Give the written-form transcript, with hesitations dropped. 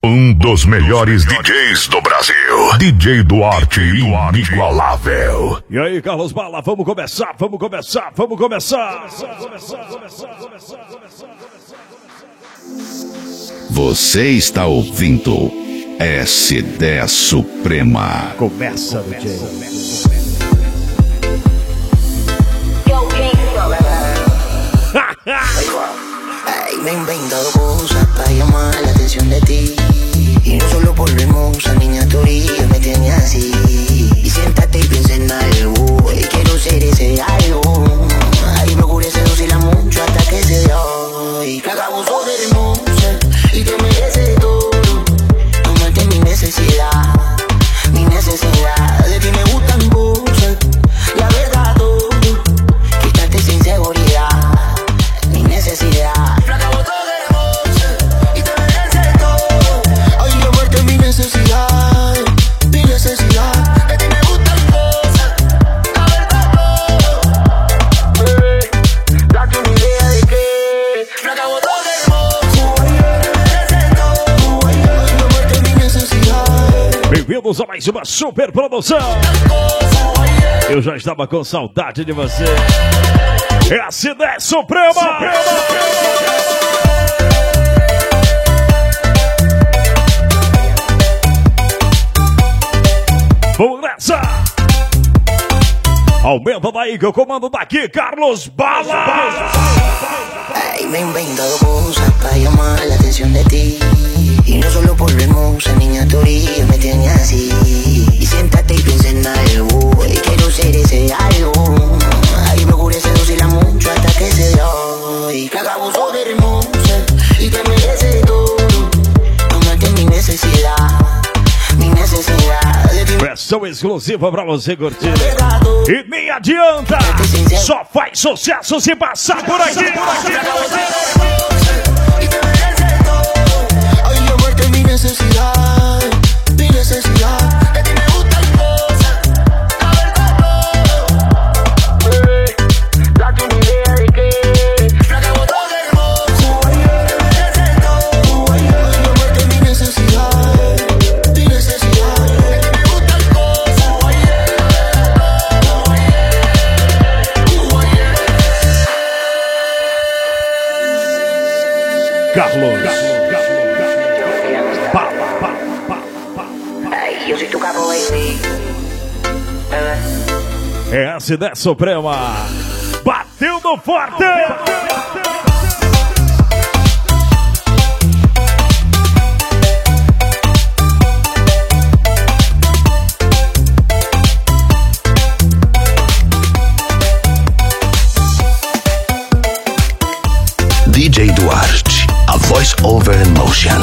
Um dos melhores DJs do Brasil. DJ Duarte, inigualável. E aí, Carlos Bala, vamos começar. Você está ouvindo S10 Suprema. Começa, DJ. Ay, me he inventado cosas para llamar la atención de ti. Y no solo por lo hermosa, niña, tu orilla me tiene así. Y siéntate y piensa en algo, y quiero ser ese algo. Ay, procuré seducirla mucho hasta que se dio. Y que acabo de hermosa, y te mereces todo. Tómate mi necesidad. De ti me gustan cosas, la verdad todo. Quítate esa inseguridad, mi necesidad. Bem-vindos a mais uma super promoção. Eu já estava com saudade de você. É a S10 Suprema. Vamos nessa. Aumenta daí que eu comando daqui, Carlos Bala. Ay, me he inventado cosas para llamar la atención de ti. Y no solo por lo hermosa, niña, tu orilla me tiene así. Y siéntate y piensa en algo, y quiero ser ese algo. Ahí procuré seducirla mucho hasta que se dio. Y que acabo de hermosa, y te merece todo. Tómate mi necesidad. Versão exclusiva pra você curtir. E nem adianta, só faz sucesso se passar por aqui. Mi necesidad, de ti me gustan cosas, la verdad no. Date una idea de que me acabo todo hermoso. Te mereces todo. Yo muerte mi necesidad, de ti me gustan cosas. Carlos. Yo soy tu capo, baby. É a S10 Suprema. Batendo forte. DJ Duarte, a voice over emotion.